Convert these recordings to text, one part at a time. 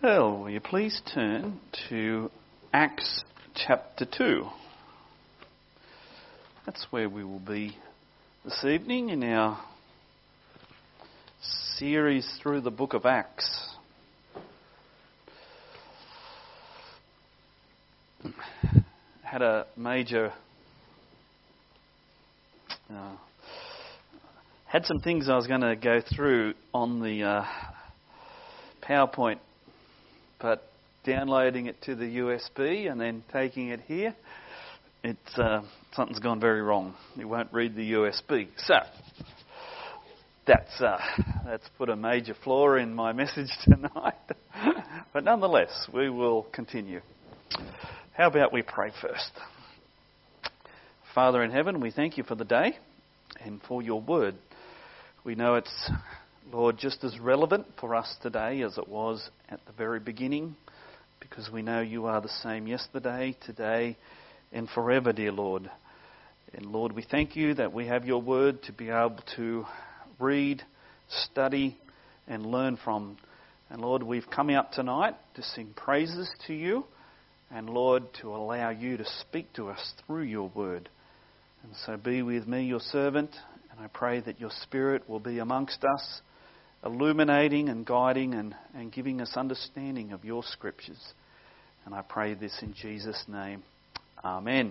Well, will you please turn to Acts chapter 2. That's where we will be this evening in our series through the book of Acts. Had a major... had some things I was going to go through on the PowerPoint, but downloading it to the USB and then taking it here, something's gone very wrong. It won't read the USB. So that's put a major flaw in my message tonight. But nonetheless, we will continue. How about we pray first? Father in heaven, we thank you for the day and for your word. We know it's, Lord, just as relevant for us today as it was at the very beginning, because we know you are the same yesterday, today, and forever, dear Lord. And Lord, we thank you that we have your word to be able to read, study, and learn from. And Lord, we've come out tonight to sing praises to you, and Lord, to allow you to speak to us through your word. And so be with me, your servant, and I pray that your Spirit will be amongst us, illuminating and guiding and giving us understanding of your scriptures. And I pray this in Jesus' name. Amen.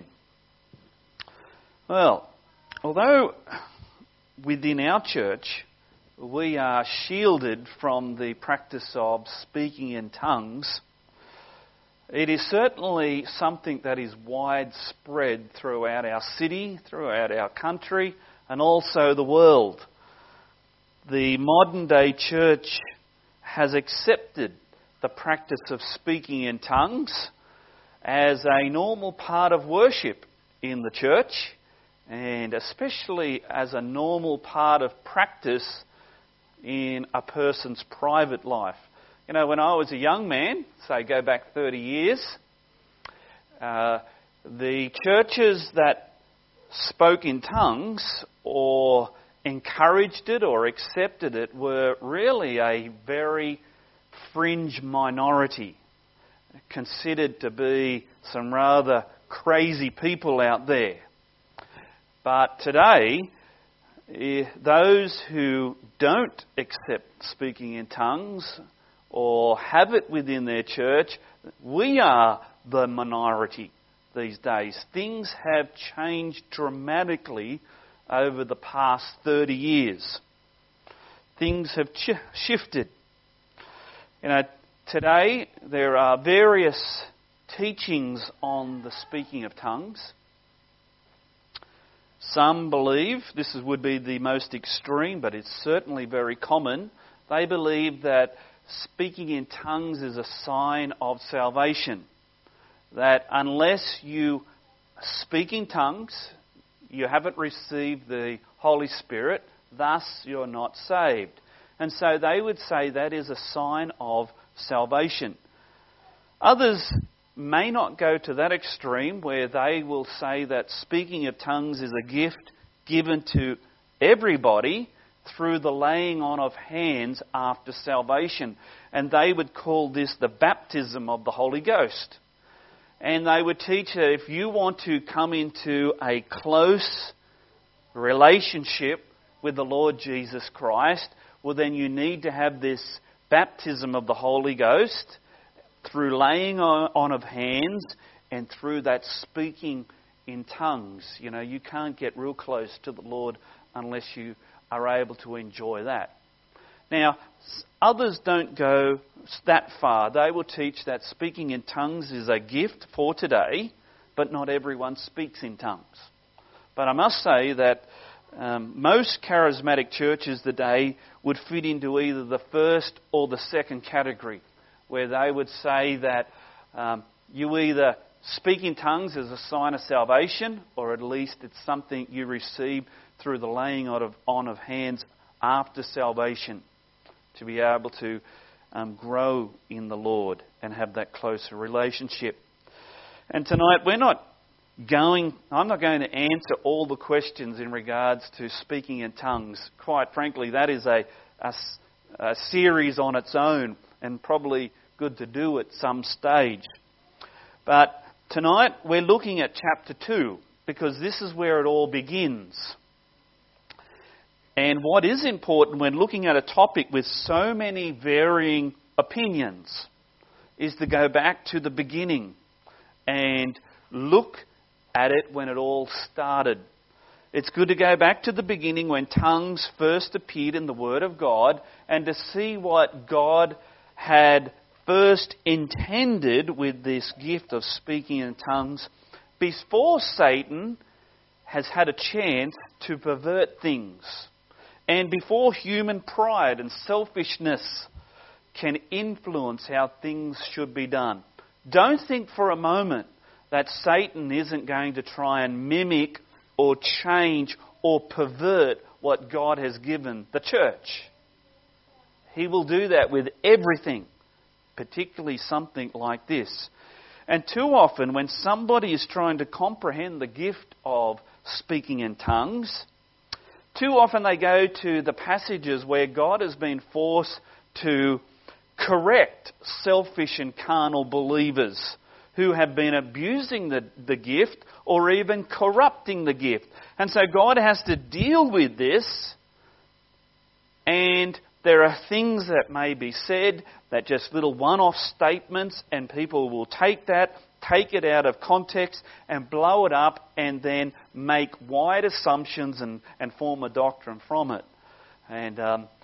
Well, although within our church we are shielded from the practice of speaking in tongues, it is certainly something that is widespread throughout our city, throughout our country, and also the world. The modern day church has accepted the practice of speaking in tongues as a normal part of worship in the church, and especially as a normal part of practice in a person's private life. You know, when I was a young man, say go back 30 years, the churches that spoke in tongues or encouraged it or accepted it were really a very fringe minority, considered to be some rather crazy people out there. But today, those who don't accept speaking in tongues or have it within their church, we are the minority these days. Things have changed dramatically over the past 30 years. Things have shifted. You know, today there are various teachings on the speaking of tongues. Some believe, this would be the most extreme, but it's certainly very common, they believe that speaking in tongues is a sign of salvation. That unless you speak in tongues, you haven't received the Holy Spirit, thus you're not saved. And so they would say that is a sign of salvation. Others may not go to that extreme where they will say that speaking of tongues is a gift given to everybody through the laying on of hands after salvation. And they would call this the baptism of the Holy Ghost. And they would teach that if you want to come into a close relationship with the Lord Jesus Christ, well then you need to have this baptism of the Holy Ghost through laying on of hands and through that speaking in tongues. You know, you can't get real close to the Lord unless you are able to enjoy that. Now, others don't go that far. They will teach that speaking in tongues is a gift for today, but not everyone speaks in tongues. But I must say that most charismatic churches today would fit into either the first or the second category, where they would say that you either speak in tongues as a sign of salvation, or at least it's something you receive through the laying on of hands after salvation, to be able to grow in the Lord and have that closer relationship. And tonight I'm not going to answer all the questions in regards to speaking in tongues. Quite frankly, that is a series on its own, and probably good to do at some stage. But tonight we're looking at chapter 2 because this is where it all begins. And what is important when looking at a topic with so many varying opinions is to go back to the beginning and look at it when it all started. It's good to go back to the beginning when tongues first appeared in the Word of God and to see what God had first intended with this gift of speaking in tongues before Satan has had a chance to pervert things and before human pride and selfishness can influence how things should be done. Don't think for a moment that Satan isn't going to try and mimic or change or pervert what God has given the church. He will do that with everything, particularly something like this. And too often when somebody is trying to comprehend the gift of speaking in tongues, too often they go to the passages where God has been forced to correct selfish and carnal believers who have been abusing the gift or even corrupting the gift. And so God has to deal with this, and there are things that may be said that just little one-off statements, and people will take that, take it out of context and blow it up and then make wide assumptions and form a doctrine from it. And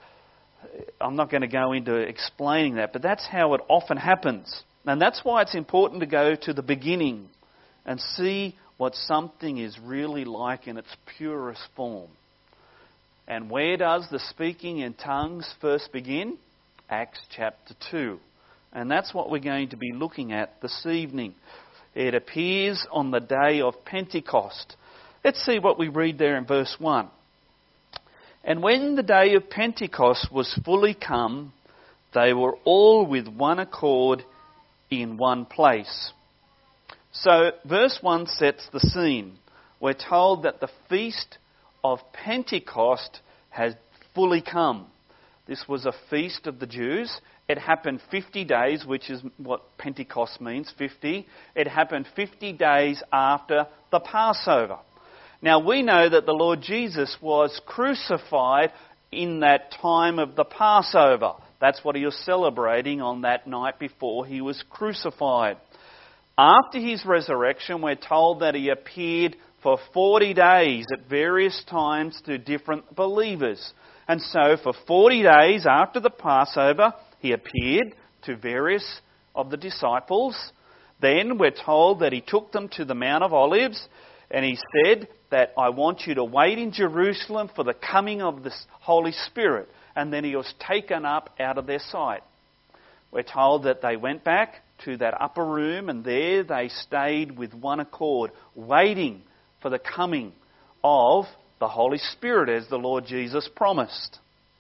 I'm not going to go into explaining that, but that's how it often happens. And that's why it's important to go to the beginning and see what something is really like in its purest form. And where does the speaking in tongues first begin? Acts chapter 2. And that's what we're going to be looking at this evening. It appears on the day of Pentecost. Let's see what we read there in verse 1. And when the day of Pentecost was fully come, they were all with one accord in one place. So verse 1 sets the scene. We're told that the feast of Pentecost has fully come. This was a feast of the Jews. It happened 50 days, which is what Pentecost means, 50. It happened 50 days after the Passover. Now we know that the Lord Jesus was crucified in that time of the Passover. That's what he was celebrating on that night before he was crucified. After his resurrection, we're told that he appeared for 40 days at various times to different believers. And so for 40 days after the Passover, he appeared to various of the disciples. Then we're told that he took them to the Mount of Olives and he said that I want you to wait in Jerusalem for the coming of the Holy Spirit. And then he was taken up out of their sight. We're told that they went back to that upper room and there they stayed with one accord, waiting for the coming of the Holy Spirit as the Lord Jesus promised.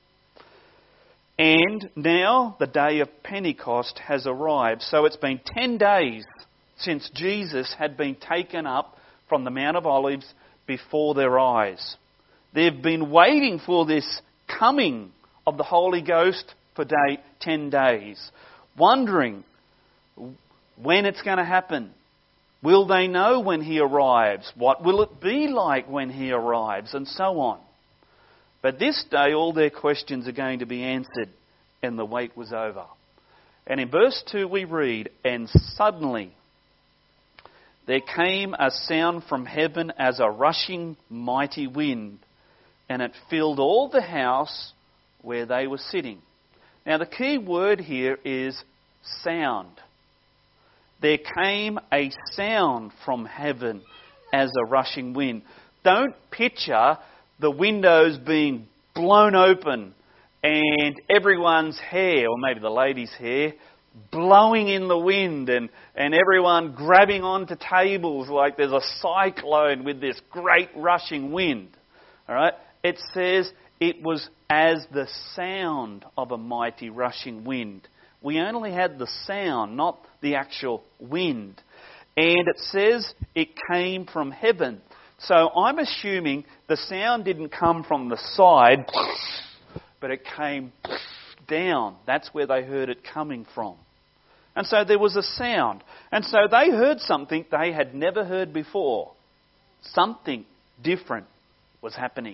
And now the day of Pentecost has arrived. So it's been 10 days since Jesus had been taken up from the Mount of Olives before their eyes. They've been waiting for this coming of the Holy Ghost for 10 days, wondering when it's going to happen. Will they know when he arrives? What will it be like when he arrives? And so on. But this day all their questions are going to be answered, and the wait was over. And in verse 2 we read, and suddenly there came a sound from heaven as a rushing mighty wind, and it filled all the house where they were sitting. Now the key word here is sound. There came a sound from heaven as a rushing wind. Don't picture the windows being blown open and everyone's hair, or maybe the lady's hair, blowing in the wind and everyone grabbing onto tables like there's a cyclone with this great rushing wind. All right? It says it was as the sound of a mighty rushing wind. We only had the sound, not the actual wind. And it says it came from heaven. So I'm assuming the sound didn't come from the side, but it came down. That's where they heard it coming from. And so there was a sound. And so they heard something they had never heard before. Something different was happening.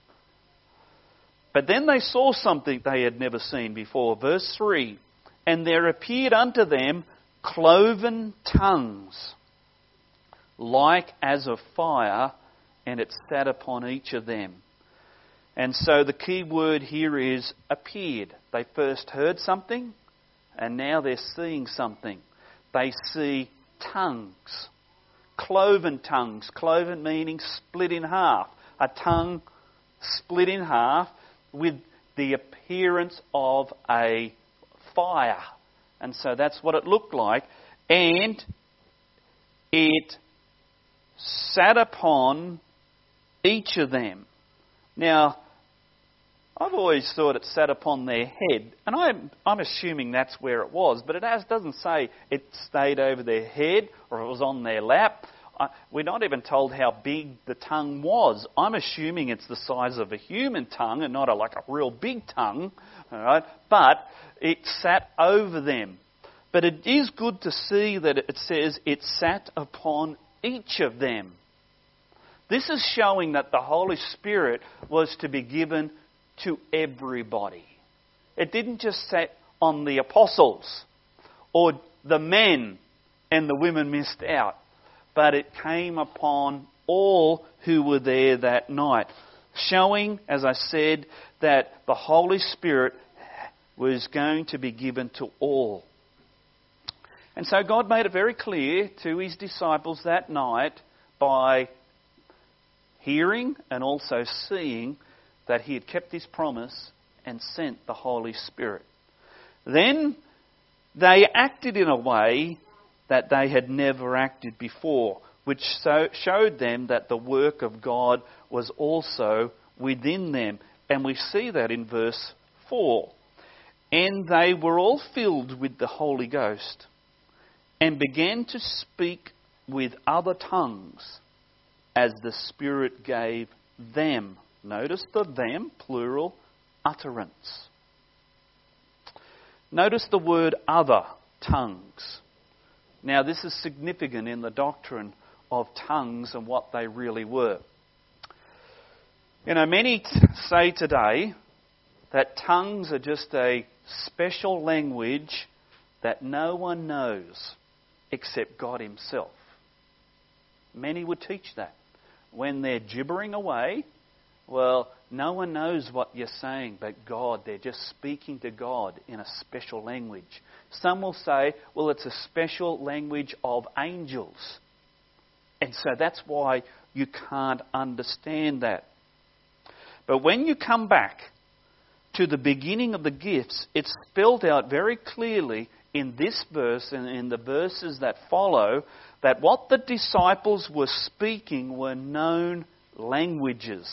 But then they saw something they had never seen before. Verse 3, and there appeared unto them cloven tongues, like as of fire, and it sat upon each of them. And so the key word here is appeared. They first heard something, and now they're seeing something. They see tongues, cloven tongues. Cloven meaning split in half. A tongue split in half with the appearance of a fire. And so that's what it looked like. And it sat upon each of them. Now, I've always thought it sat upon their head, and I'm assuming that's where it was, but it doesn't say it stayed over their head or it was on their lap. We're not even told how big the tongue was. I'm assuming it's the size of a human tongue and not like a real big tongue, all right? But it sat over them. But it is good to see that it says it sat upon each of them. This is showing that the Holy Spirit was to be given to everybody. It didn't just sit on the apostles or the men and the women missed out, but it came upon all who were there that night, showing, as I said, that the Holy Spirit was going to be given to all. And so God made it very clear to his disciples that night by hearing and also seeing that he had kept his promise and sent the Holy Spirit. Then they acted in a way that they had never acted before, which showed them that the work of God was also within them. And we see that in verse 4. And they were all filled with the Holy Ghost and began to speak with other tongues as the Spirit gave them. Notice the them, plural, utterance. Notice the word other tongues. Now this is significant in the doctrine of tongues and what they really were. You know, many say today that tongues are just a special language that no one knows except God himself. Many would teach that. When they're gibbering away, well, no one knows what you're saying but God. They're just speaking to God in a special language. Some will say, well, it's a special language of angels. And so that's why you can't understand that. But when you come back to the beginning of the gifts, it's spelled out very clearly in this verse and in the verses that follow that what the disciples were speaking were known languages.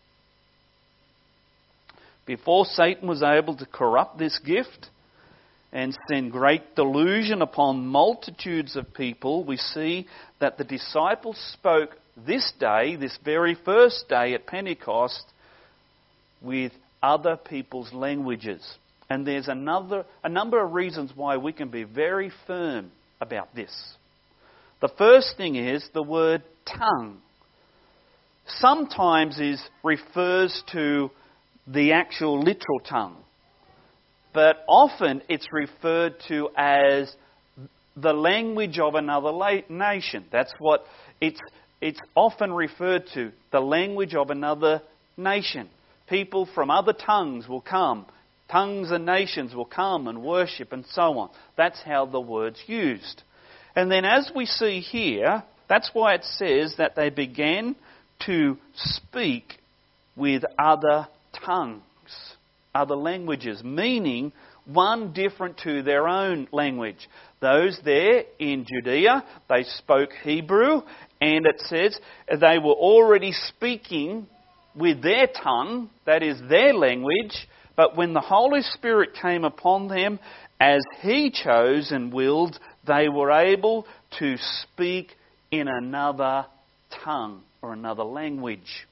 Before Satan was able to corrupt this gift and send great delusion upon multitudes of people, we see that the disciples spoke this day, this very first day at Pentecost, with other people's languages. And there's a number of reasons why we can be very firm about this. The first thing is the word tongue. Sometimes refers to the actual literal tongue, but often it's referred to as the language of another nation. That's what it's often referred to, the language of another nation. People from other tongues will come. Tongues and nations will come and worship and so on. That's how the word's used. And then as we see here, that's why it says that they began to speak with other tongues, other languages, meaning one different to their own language. Those there in Judea, they spoke Hebrew, and it says they were already speaking with their tongue, that is their language, but when the Holy Spirit came upon them, as He chose and willed, they were able to speak in another tongue or another language.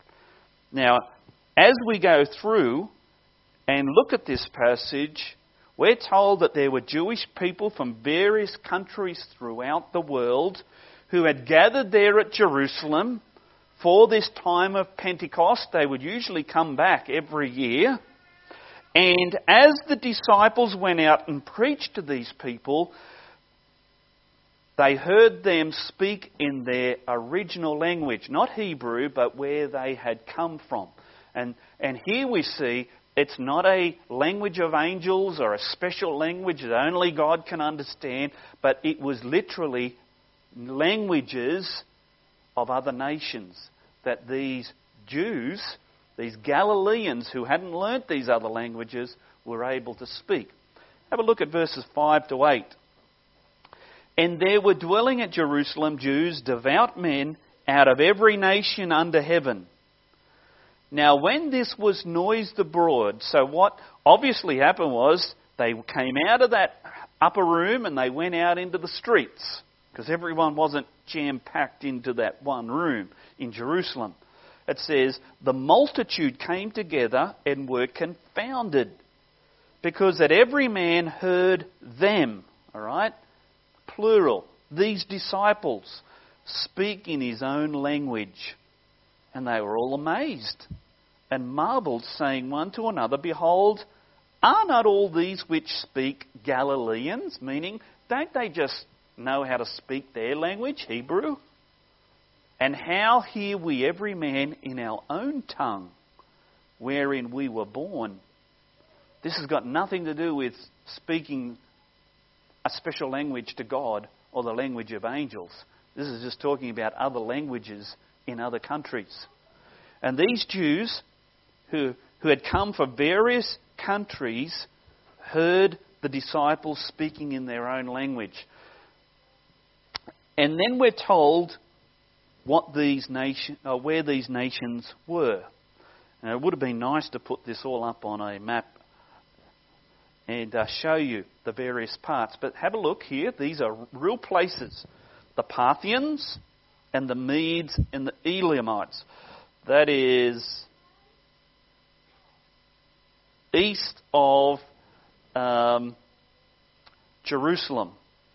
Now, as we go through and look at this passage, We're told that there were Jewish people from various countries throughout the world who had gathered there at Jerusalem for this time of Pentecost. They would usually come back every year. And as the disciples went out and preached to these people, they heard them speak in their original language, not Hebrew, but where they had come from. And here we see it's not a language of angels or a special language that only God can understand, but it was literally languages of other nations that these Jews, these Galileans who hadn't learnt these other languages, were able to speak. Have a look at verses 5 to 8. And there were dwelling at Jerusalem Jews, devout men, out of every nation under heaven. Now when this was noised abroad, so what obviously happened was they came out of that upper room and they went out into the streets, because everyone wasn't jam-packed into that one room in Jerusalem. It says, the multitude came together and were confounded, because that every man heard them, all right, plural, these disciples, speak in his own language. And they were all amazed and marvelled, saying one to another, behold, are not all these which speak Galileans? Meaning, don't they just know how to speak their language, Hebrew? And how hear we every man in our own tongue, wherein we were born? This has got nothing to do with speaking a special language to God or the language of angels. This is just talking about other languages in other countries. And these Jews who had come from various countries heard the disciples speaking in their own language. And then we're told what where these nations were. Now, it would have been nice to put this all up on a map and show you the various parts. But have a look here. These are real places. The Parthians and the Medes and the Elamites. That is east of Jerusalem.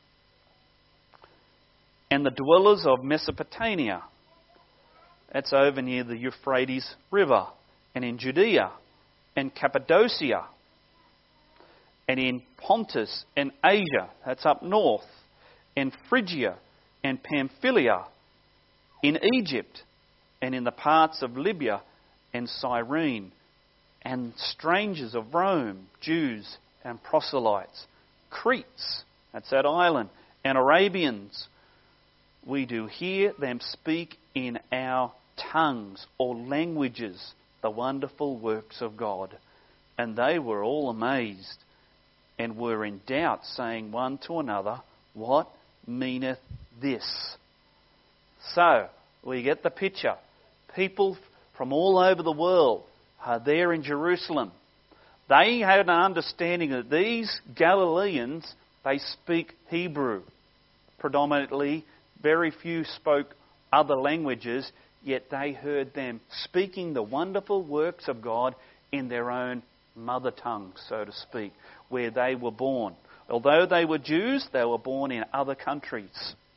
And the dwellers of Mesopotamia. That's over near the Euphrates River. And in Judea and Cappadocia. And in Pontus and Asia, that's up north. And Phrygia and Pamphylia. In Egypt and in the parts of Libya and Cyrene. And strangers of Rome, Jews and proselytes. Cretes, that's that island. And Arabians. We do hear them speak in our tongues or languages the wonderful works of God. And they were all amazed and were in doubt, saying one to another, what meaneth this? So, we get the picture. People from all over the world are there in Jerusalem. They had an understanding that these Galileans, they speak Hebrew predominantly. Very few spoke other languages, yet they heard them speaking the wonderful works of God in their own mother tongue, so to speak, where they were born. Although they were Jews, they were born in other countries.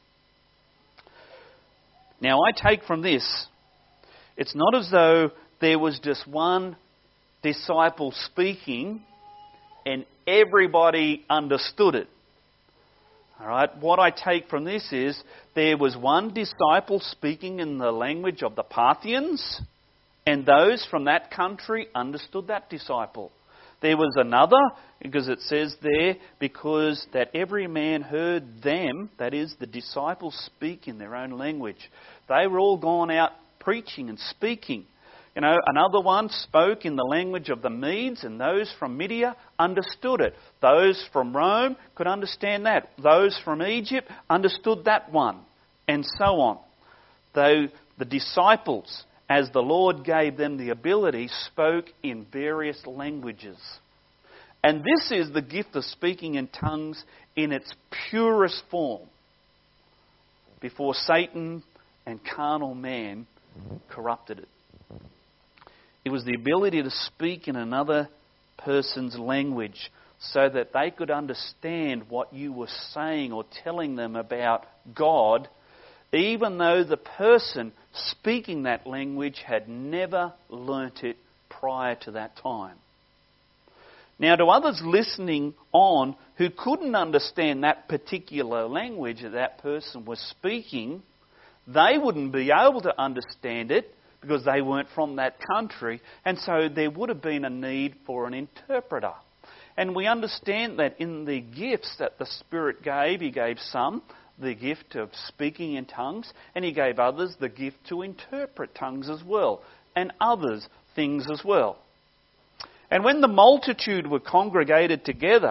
Now, I take from this, it's not as though there was just one disciple speaking and everybody understood it. All right, what I take from this is there was one disciple speaking in the language of the Parthians, and those from that country understood that disciple. There was another, because it says there, because that every man heard them, that is, the disciples speak in their own language. They were all gone out preaching and speaking. You know, another one spoke in the language of the Medes, and those from Media understood it. Those from Rome could understand that. Those from Egypt understood that one, and so on. Though the disciples, as the Lord gave them the ability, spoke in various languages. And this is the gift of speaking in tongues in its purest form, before Satan and carnal man corrupted it. It was the ability to speak in another person's language, so that they could understand what you were saying or telling them about God, even though the person speaking that language had never learnt it prior to that time. Now, to others listening on who couldn't understand that particular language that person was speaking, they wouldn't be able to understand it because they weren't from that country, and so there would have been a need for an interpreter. And we understand that in the gifts that the Spirit gave, He gave some the gift of speaking in tongues, and He gave others the gift to interpret tongues as well, and others things as well. And when the multitude were congregated together,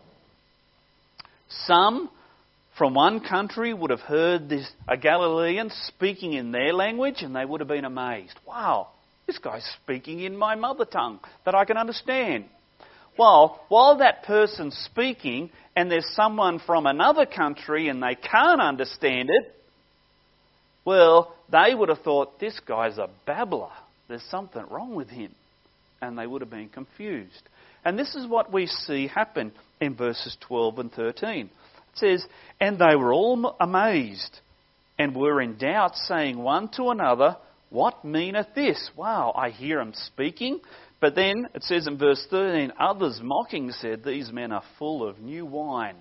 some from one country would have heard a Galilean speaking in their language, and they would have been amazed. Wow, this guy's speaking in my mother tongue that I can understand. Well, while that person's speaking and there's someone from another country and they can't understand it, well, they would have thought, this guy's a babbler. There's something wrong with him. And they would have been confused. And this is what we see happen in verses 12 and 13. It says, and they were all amazed and were in doubt, saying one to another, what meaneth this? Wow, I hear him speaking. But then it says in verse 13, others mocking said, these men are full of new wine.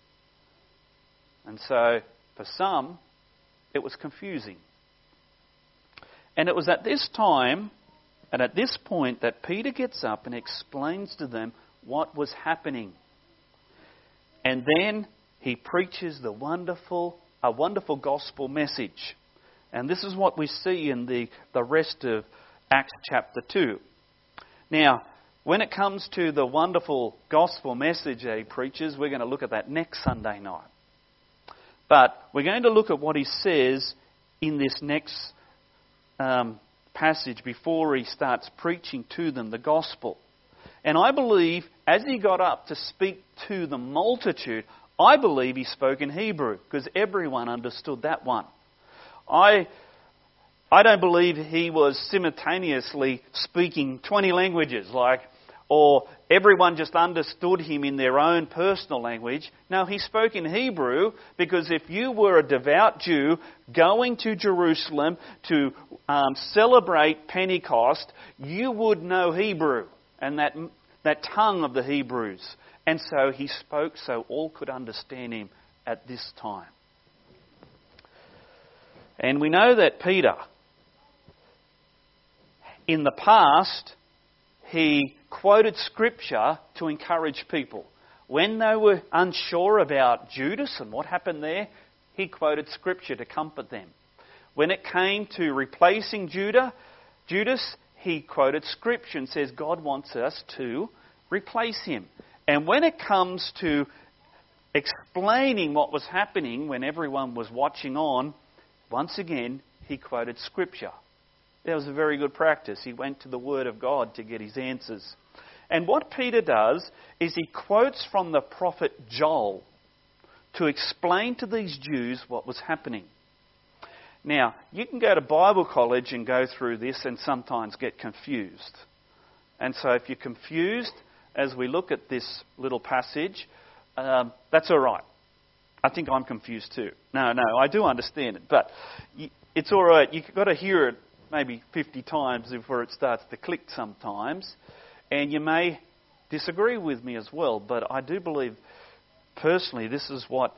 And so for some, it was confusing. And it was at this time and at this point that Peter gets up and explains to them what was happening. And then he preaches a wonderful gospel message. And this is what we see in the rest of Acts chapter 2. Now, when it comes to the wonderful gospel message that he preaches, we're going to look at that next Sunday night. But we're going to look at what he says in this next passage before he starts preaching to them the gospel. And I believe as he got up to speak to the multitude, I believe he spoke in Hebrew because everyone understood that one. I don't believe he was simultaneously speaking 20 languages, or everyone just understood him in their own personal language. No, he spoke in Hebrew because if you were a devout Jew going to Jerusalem to celebrate Pentecost, you would know Hebrew and that tongue of the Hebrews. And so he spoke so all could understand him at this time. And we know that Peter, in the past, he quoted Scripture to encourage people. When they were unsure about Judas and what happened there, he quoted Scripture to comfort them. When it came to replacing Judas, he quoted Scripture and says God wants us to replace him. And when it comes to explaining what was happening when everyone was watching on, once again, he quoted Scripture. That was a very good practice. He went to the Word of God to get his answers. And what Peter does is he quotes from the prophet Joel to explain to these Jews what was happening. Now, you can go to Bible college and go through this and sometimes get confused. And so if you're confused as we look at this little passage, that's all right. I think I'm confused too. No, I do understand it. But it's all right. You've got to hear it maybe 50 times before it starts to click sometimes. And you may disagree with me as well. But I do believe, personally, this is what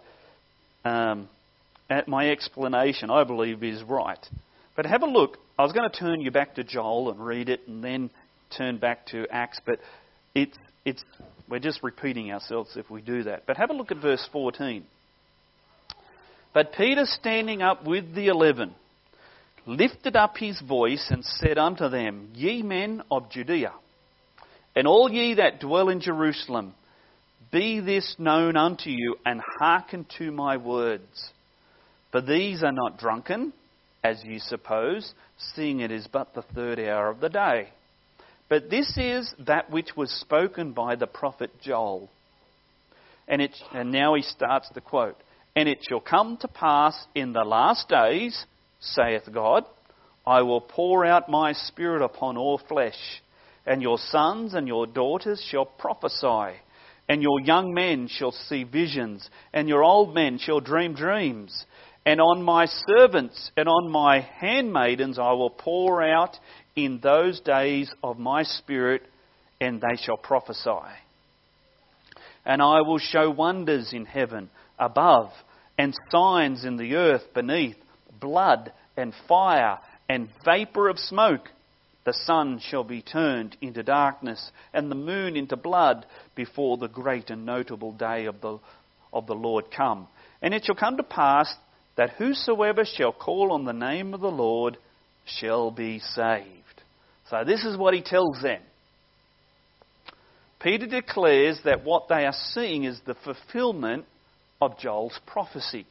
my explanation, I believe, is right. But have a look. I was going to turn you back to Joel and read it and then turn back to Acts. But we're just repeating ourselves if we do that. But have a look at verse 14. But Peter, standing up with the 11, lifted up his voice and said unto them, Ye men of Judea, and all ye that dwell in Jerusalem, be this known unto you, and hearken to my words. For these are not drunken, as ye suppose, seeing it is but the third hour of the day. But this is that which was spoken by the prophet Joel. And now he starts the quote. And it shall come to pass in the last days, saith God, I will pour out my Spirit upon all flesh, and your sons and your daughters shall prophesy, and your young men shall see visions, and your old men shall dream dreams. And on my servants and on my handmaidens I will pour out in those days of my Spirit, and they shall prophesy. And I will show wonders in heaven above, and signs in the earth beneath, blood and fire and vapour of smoke. The sun shall be turned into darkness, and the moon into blood, before the great and notable day of the Lord come. And it shall come to pass that whosoever shall call on the name of the Lord shall be saved. So this is what he tells them. Peter declares that what they are seeing is the fulfilment of Joel's prophecy.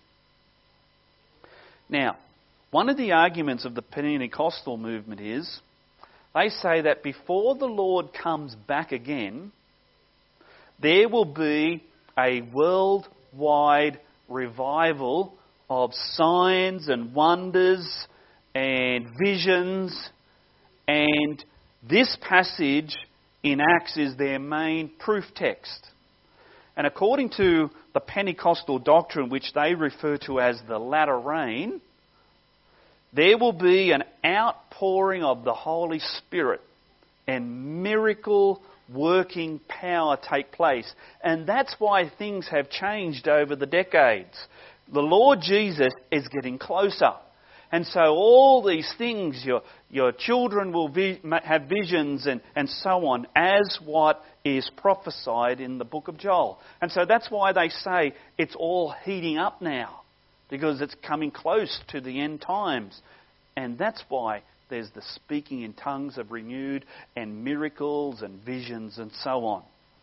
Now, one of the arguments of the Pentecostal movement is, they say that before the Lord comes back again, there will be a worldwide revival of signs and wonders and visions, and this passage in Acts is their main proof text. And according to the Pentecostal doctrine, which they refer to as the latter rain, there will be an outpouring of the Holy Spirit and miracle working power take place. And that's why things have changed over the decades. The Lord Jesus is getting closer. And so all these things, your children will have visions and so on, as what is prophesied in the book of Joel. And so that's why they say it's all heating up now, because it's coming close to the end times. And that's why there's the speaking in tongues of renewed and miracles and visions and so on.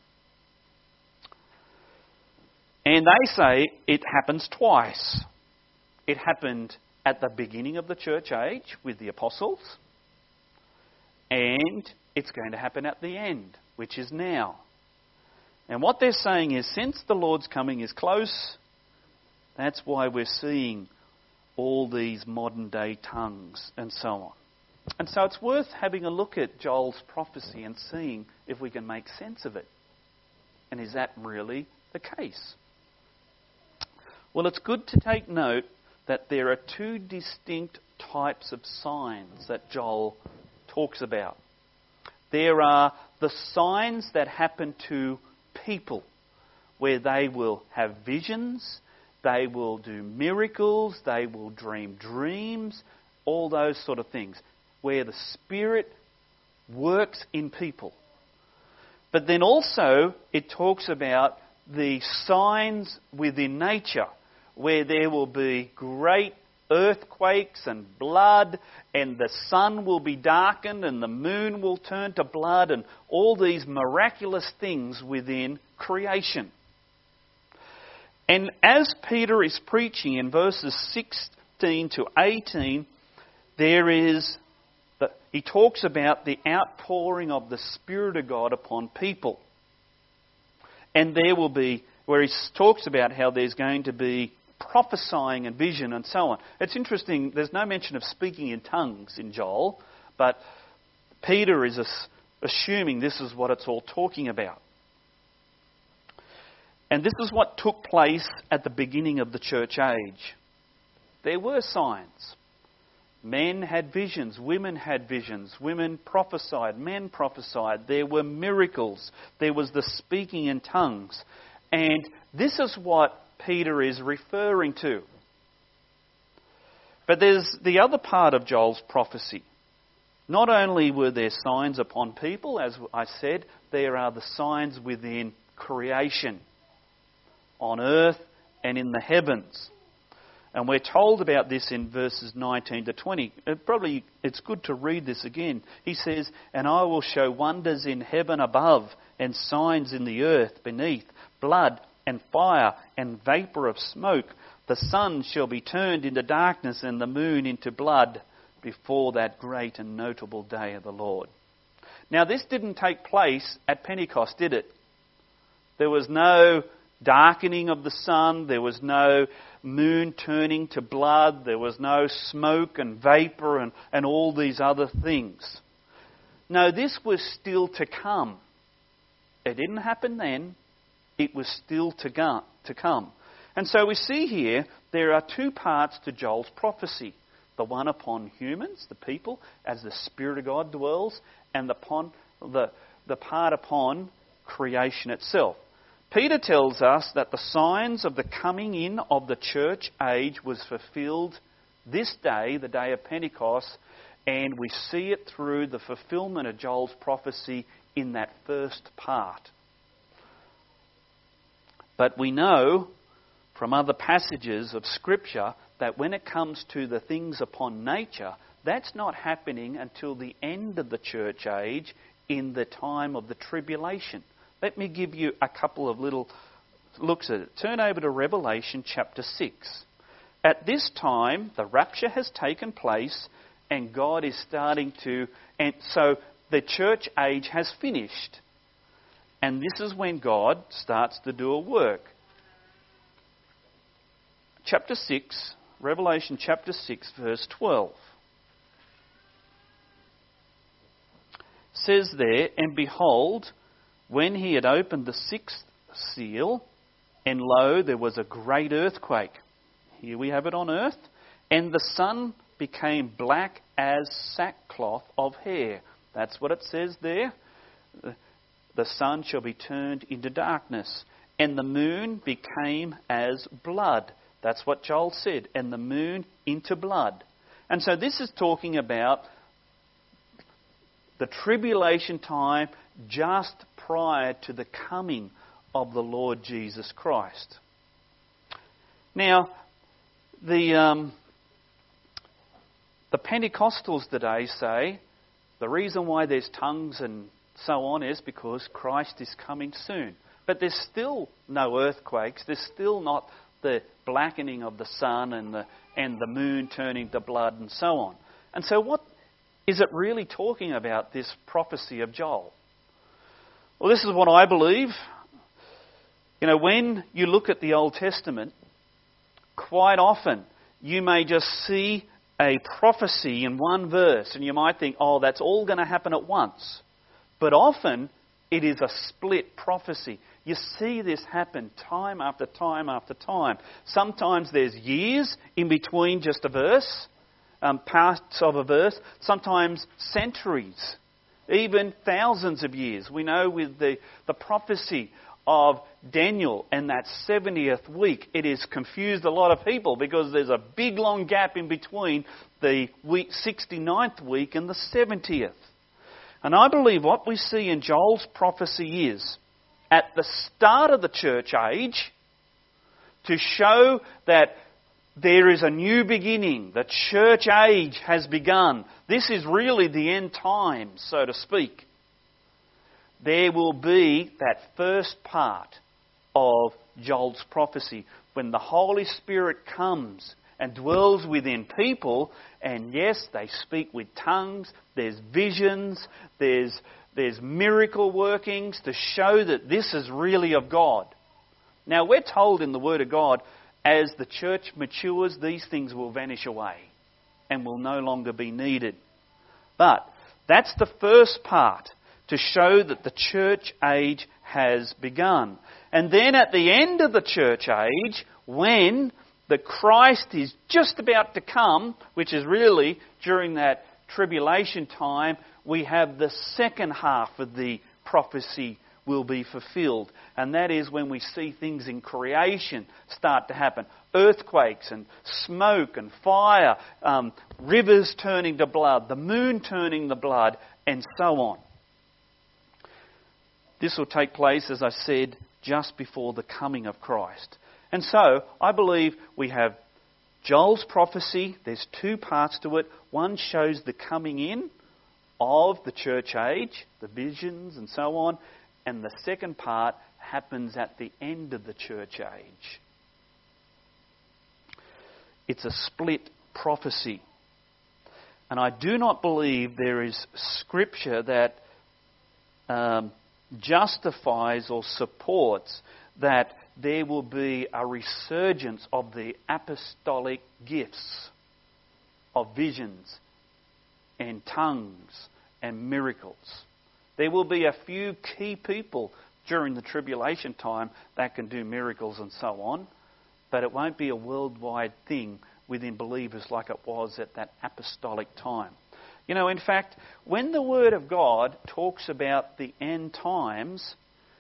And they say it happens twice. It happened at the beginning of the church age with the apostles, and it's going to happen at the end, which is now. And what they're saying is, since the Lord's coming is close, that's why we're seeing all these modern day tongues and so on. And so it's worth having a look at Joel's prophecy and seeing if we can make sense of it. And is that really the case? Well, it's good to take note that there are two distinct types of signs that Joel talks about. There are the signs that happen to people, where they will have visions, they will do miracles, they will dream dreams, all those sort of things, where the Spirit works in people. But then also it talks about the signs within nature, where there will be great earthquakes and blood, and the sun will be darkened and the moon will turn to blood, and all these miraculous things within creation. And as Peter is preaching in verses 16 to 18, he talks about the outpouring of the Spirit of God upon people. And there will be, where he talks about how there's going to be prophesying and vision and so on. It's interesting, there's no mention of speaking in tongues in Joel, but Peter is assuming this is what it's all talking about. And this is what took place at the beginning of the church age. There were signs. Men had visions, women had visions, women prophesied, men prophesied. There were miracles. There was the speaking in tongues. And this is what Peter is referring to. But there's the other part of Joel's prophecy. Not only were there signs upon people, as I said, there are the signs within creation, on earth and in the heavens. And we're told about this in verses 19 to 20. It's good to read this again. He says, "And I will show wonders in heaven above, and signs in the earth beneath, blood and fire and vapour of smoke. The sun shall be turned into darkness and the moon into blood, before that great and notable day of the Lord." Now, this didn't take place at Pentecost, did it? There was no darkening of the sun. There was no moon turning to blood. There was no smoke and vapour and all these other things. No, this was still to come. It didn't happen then. It was still to come. And so we see here there are two parts to Joel's prophecy. The one upon humans, the people, as the Spirit of God dwells, and the part upon creation itself. Peter tells us that the signs of the coming in of the church age was fulfilled this day, the day of Pentecost, and we see it through the fulfillment of Joel's prophecy in that first part. But we know from other passages of Scripture that when it comes to the things upon nature, that's not happening until the end of the church age in the time of the tribulation. Let me give you a couple of little looks at it. Turn over to Revelation chapter 6. At this time, the rapture has taken place and God is starting to... And so the church age has finished. And this is when God starts to do a work. Chapter 6, Revelation chapter 6, verse 12. Says there, and behold, when he had opened the sixth seal, and lo, there was a great earthquake. Here we have it on earth. And the sun became black as sackcloth of hair. That's what it says there. The sun shall be turned into darkness. And the moon became as blood. That's what Joel said. And the moon into blood. And so this is talking about the tribulation time just prior to the coming of the Lord Jesus Christ. Now, the Pentecostals today say the reason why there's tongues and so on is because Christ is coming soon. But there's still no earthquakes. There's still not the blackening of the sun and the moon turning to blood and so on. And so what is it really talking about, this prophecy of Joel? Well, this is what I believe. You know, when you look at the Old Testament, quite often you may just see a prophecy in one verse and you might think, oh, that's all going to happen at once. But often it is a split prophecy. You see this happen time after time after time. Sometimes there's years in between just a verse, parts of a verse. Sometimes centuries, even thousands of years. We know with the prophecy of Daniel and that 70th week, it has confused a lot of people because there's a big long gap in between the 69th week and the 70th. And I believe what we see in Joel's prophecy is, at the start of the church age, to show that there is a new beginning. The church age has begun. This is really the end times, so to speak. There will be that first part of Joel's prophecy when the Holy Spirit comes and dwells within people, and yes, they speak with tongues, there's visions, there's miracle workings to show that this is really of God. Now, we're told in the Word of God, as the church matures, these things will vanish away and will no longer be needed. But that's the first part, to show that the church age has begun. And then at the end of the church age, when the Christ is just about to come, which is really during that tribulation time, we have the second half of the prophecy will be fulfilled. And that is when we see things in creation start to happen. Earthquakes and smoke and fire, rivers turning to blood, the moon turning to blood, and so on. This will take place, as I said, just before the coming of Christ. And so, I believe we have Joel's prophecy. There's two parts to it. One shows the coming in of the church age, the visions and so on. And the second part happens at the end of the church age. It's a split prophecy. And I do not believe there is scripture that justifies or supports that there will be a resurgence of the apostolic gifts of visions and tongues and miracles. There will be a few key people during the tribulation time that can do miracles and so on, but it won't be a worldwide thing within believers like it was at that apostolic time. In fact, when the Word of God talks about the end times,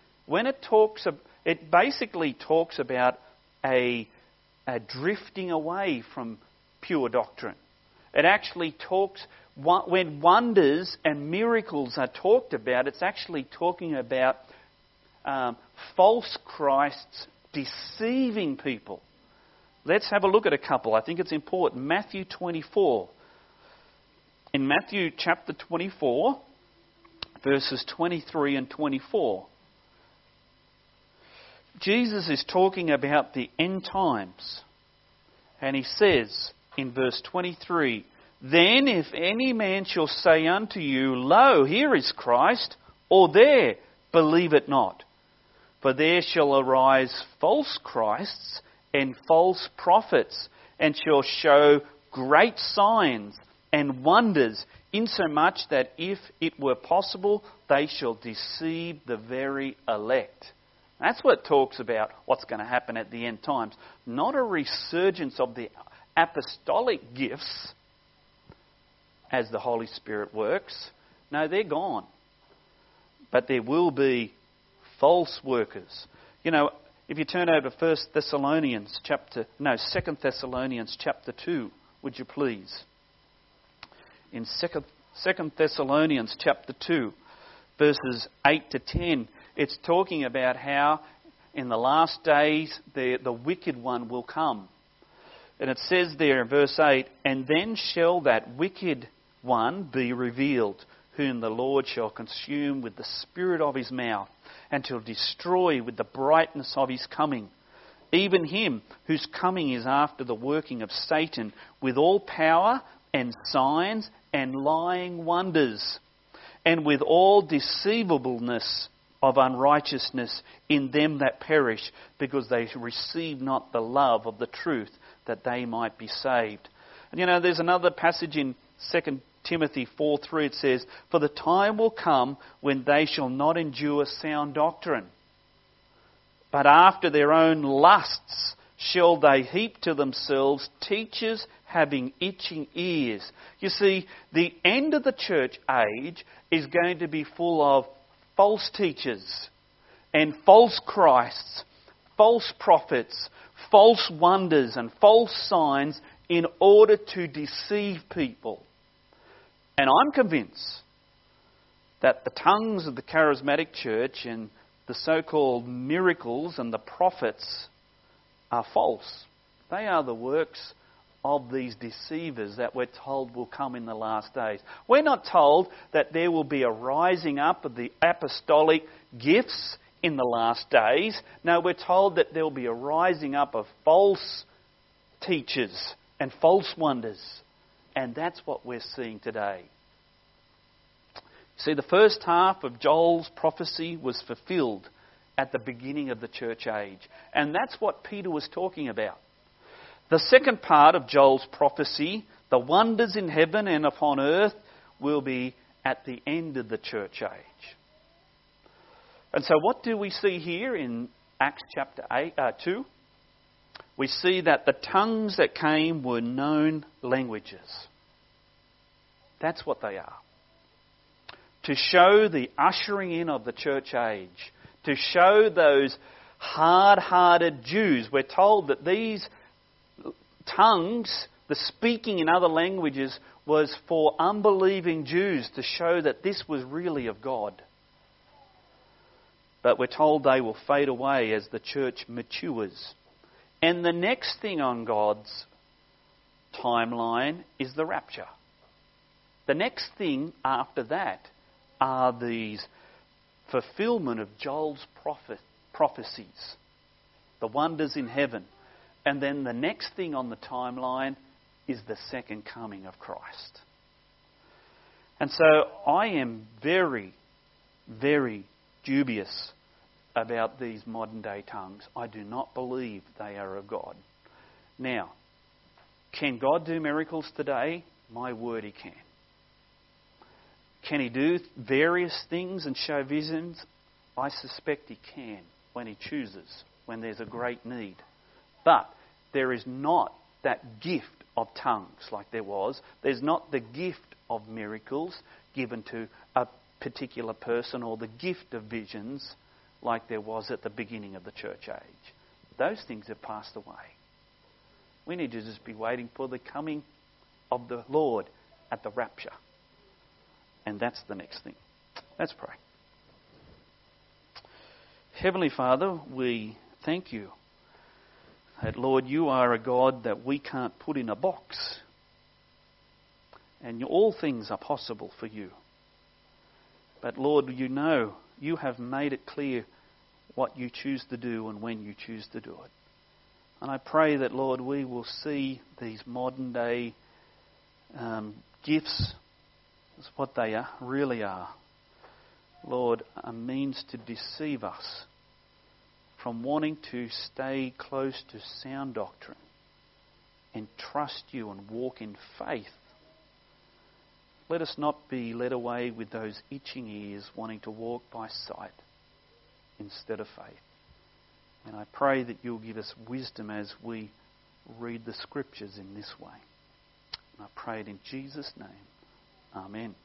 it basically talks about a drifting away from pure doctrine. It actually talks, when wonders and miracles are talked about, it's actually talking about false Christs deceiving people. Let's have a look at a couple. I think it's important. Matthew 24. In Matthew chapter 24, verses 23 and 24, Jesus is talking about the end times. And he says in verse 23, "Then if any man shall say unto you, Lo, here is Christ, or there, believe it not. For there shall arise false Christs and false prophets, and shall show great signs and wonders, insomuch that if it were possible, they shall deceive the very elect." That's what talks about what's going to happen at the end times. Not a resurgence of the apostolic gifts as the Holy Spirit works. No, they're gone. But there will be false workers. If you turn over 2 Thessalonians chapter 2, would you please? In 2 Thessalonians chapter 2, verses 8 to 10, it's talking about how in the last days the wicked one will come. And it says there in verse 8, "And then shall that wicked one be revealed, whom the Lord shall consume with the spirit of his mouth, and shall destroy with the brightness of his coming. Even him whose coming is after the working of Satan, with all power and signs and lying wonders, and with all deceivableness of unrighteousness in them that perish, because they receive not the love of the truth, that they might be saved." And there's another passage in 2 Timothy 4:3. It says, "For the time will come when they shall not endure sound doctrine, but after their own lusts shall they heap to themselves teachers having itching ears." You see, the end of the church age is going to be full of false teachers and false Christs, false prophets, false wonders and false signs in order to deceive people. And I'm convinced that the tongues of the charismatic church and the so-called miracles and the prophets are false. They are the works of these deceivers that we're told will come in the last days. We're not told that there will be a rising up of the apostolic gifts in the last days. No, we're told that there will be a rising up of false teachers and false wonders. And that's what we're seeing today. See, the first half of Joel's prophecy was fulfilled at the beginning of the church age. And that's what Peter was talking about. The second part of Joel's prophecy, the wonders in heaven and upon earth, will be at the end of the church age. And so what do we see here in Acts chapter 2? We see that the tongues that came were known languages. That's what they are. To show the ushering in of the church age. To show those hard-hearted Jews. We're told that these tongues, the speaking in other languages, was for unbelieving Jews to show that this was really of God. But we're told they will fade away as the church matures. And the next thing on God's timeline is the rapture. The next thing after that are these fulfillment of Joel's prophecies, the wonders in heaven. And then the next thing on the timeline is the second coming of Christ. And so I am very, very dubious about these modern day tongues. I do not believe they are of God. Now, can God do miracles today? My word, He can. Can He do various things and show visions? I suspect he can when he chooses, when there's a great need. But there is not that gift of tongues like there was. There's not the gift of miracles given to a particular person or the gift of visions like there was at the beginning of the church age. Those things have passed away. We need to just be waiting for the coming of the Lord at the rapture. And that's the next thing. Let's pray. Heavenly Father, we thank you that, Lord, you are a God that we can't put in a box. And all things are possible for you. But Lord, you know, you have made it clear what you choose to do and when you choose to do it. And I pray that, Lord, we will see these modern day gifts as what they are, really are. Lord, a means to deceive us from wanting to stay close to sound doctrine and trust you and walk in faith. Let us not be led away with those itching ears wanting to walk by sight instead of faith. And I pray that you'll give us wisdom as we read the Scriptures in this way. And I pray it in Jesus' name. Amen.